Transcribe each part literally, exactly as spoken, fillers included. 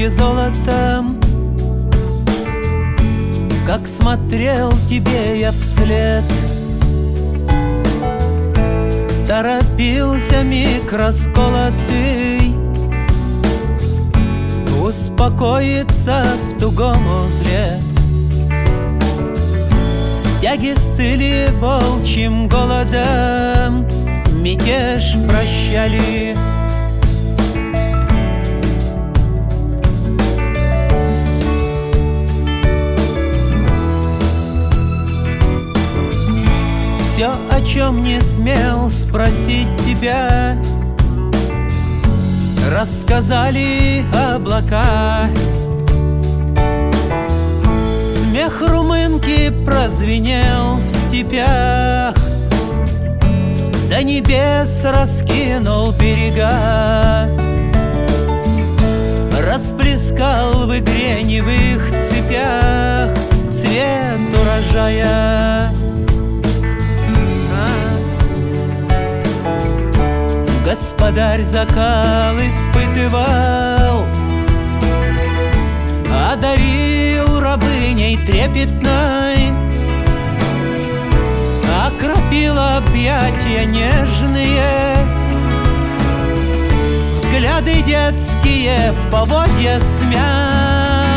сопки золотом. Как смотрел тебе я вслед, торопился миг расколотый успокоиться в тугом узле. Стяги стыли волчьим голодом, мятеж прощали. Все, о чем не смел спросить тебя, рассказали облака. Смех румынки прозвенел в степях, до небес раскинул берега. Расплескал в игре не в их цепях цвет урожая. Господарь закал испытывал, одарил рабыней трепетной, окропил объятия нежные, взгляды детские в поводья смял.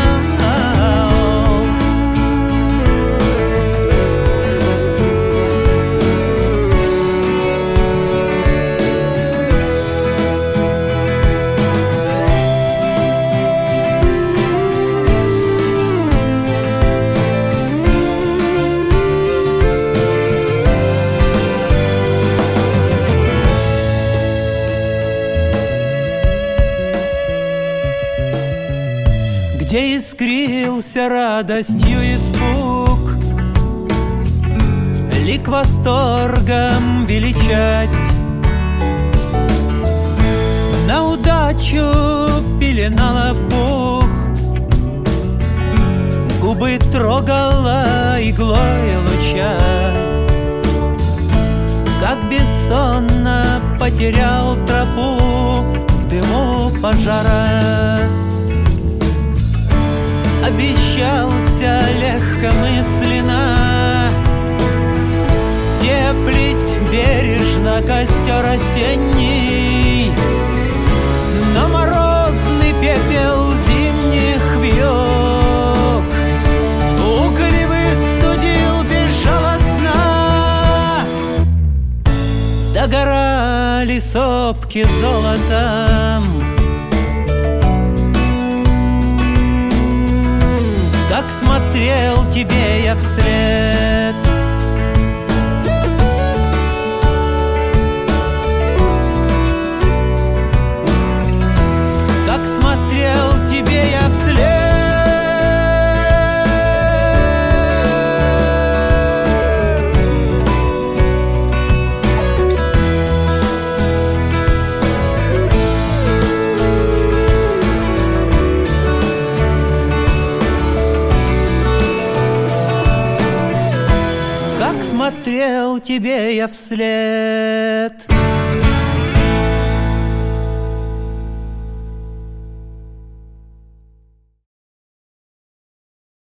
Где искрился радостью испуг, лик восторгом величать, на удачу пеленала пух, губы трогала иглой луча. Как бессонно потерял тропу в дыму пожара. Обещался легкомысленно теплить бережно костер осенний, но морозный пепел зимних вьюг угли выстудил безжалостно. Догорали сопки золотом. Как смотрел тебе я вслед, как смотрел тебе я вслед. Как смотрел тебе я вслед.